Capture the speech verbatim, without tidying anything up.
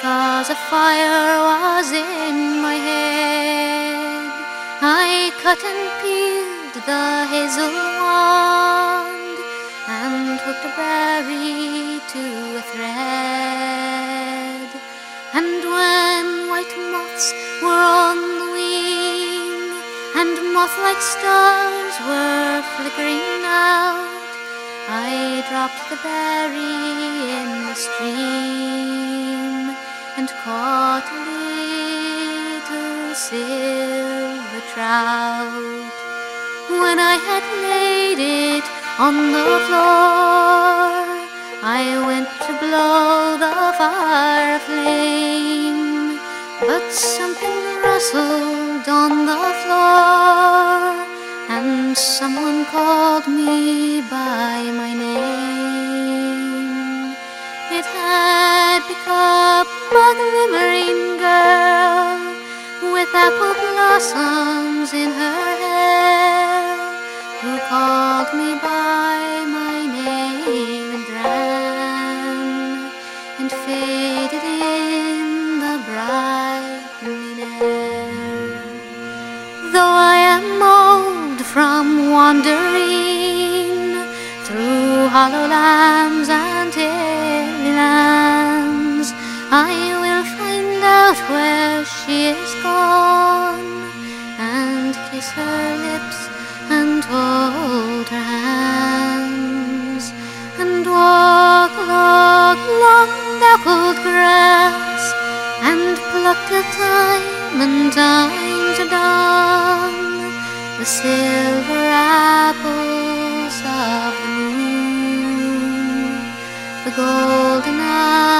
because a fire was in my head. I cut and peeled the hazel wand and hooked a berry to a thread. And when white moths were on the wing and moth-like stars were flickering out, I dropped the berry in the stream and caught a little silver trout. When I had laid it on the floor, I went to blow the fire flame, but something rustled on the floor, and someone called me by my name. It had become a glimmering girl with apple blossoms in her hair, who called me by my name and ran and faded in the bright green air. Though I am old from wandering through hollow lands and hilly lands, I will find out where she is gone and kiss her lips and hold her hands and walk along long dappled grass and pluck till time and time to dawn the silver apples of the moon, the golden apples